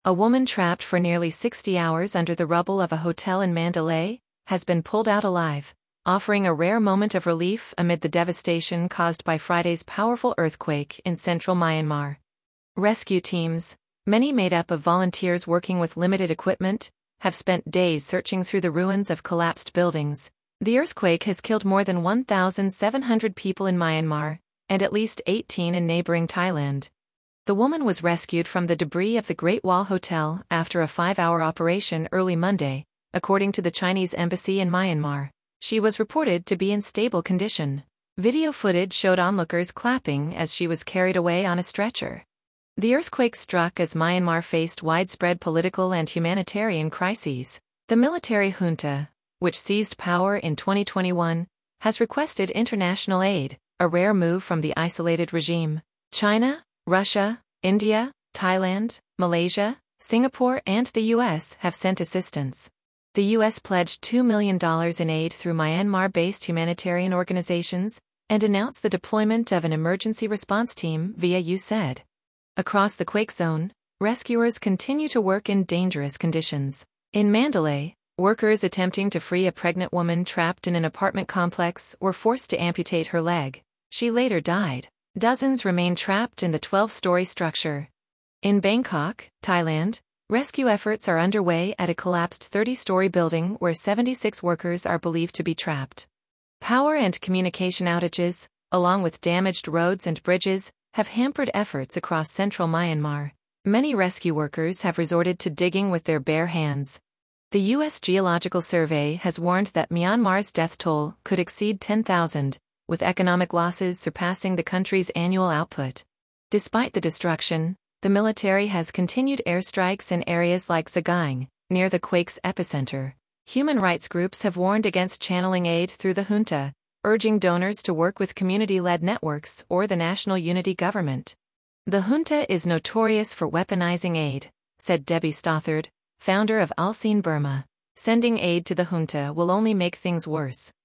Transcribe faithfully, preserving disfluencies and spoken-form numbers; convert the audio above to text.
A woman trapped for nearly sixty hours under the rubble of a hotel in Mandalay has been pulled out alive, offering a rare moment of relief amid the devastation caused by Friday's powerful earthquake in central Myanmar. Rescue teams, many made up of volunteers working with limited equipment, have spent days searching through the ruins of collapsed buildings. The earthquake has killed more than one thousand seven hundred people in Myanmar, and at least eighteen in neighboring Thailand. The woman was rescued from the debris of the Great Wall Hotel after a five-hour operation early Monday, according to the Chinese embassy in Myanmar. She was reported to be in stable condition. Video footage showed onlookers clapping as she was carried away on a stretcher. The earthquake struck as Myanmar faced widespread political and humanitarian crises. The military junta, which seized power in twenty twenty-one, has requested international aid, a rare move from the isolated regime. China, Russia, India, Thailand, Malaysia, Singapore and the U S have sent assistance. The U S pledged two million dollars in aid through Myanmar-based humanitarian organizations and announced the deployment of an emergency response team via U S A I D. Across the quake zone, rescuers continue to work in dangerous conditions. In Mandalay, workers attempting to free a pregnant woman trapped in an apartment complex were forced to amputate her leg. She later died. Dozens remain trapped in the twelve-story structure. In Bangkok, Thailand, rescue efforts are underway at a collapsed thirty-story building where seventy-six workers are believed to be trapped. Power and communication outages, along with damaged roads and bridges, have hampered efforts across central Myanmar. Many rescue workers have resorted to digging with their bare hands. The U S Geological Survey has warned that Myanmar's death toll could exceed ten thousand, with economic losses surpassing the country's annual output. Despite the destruction, the military has continued airstrikes in areas like Sagaing, near the quake's epicenter. Human rights groups have warned against channeling aid through the junta, urging donors to work with community-led networks or the national unity government. The junta is notorious for weaponizing aid, said Debbie Stothard, founder of Al Seen Burma. Sending aid to the junta will only make things worse.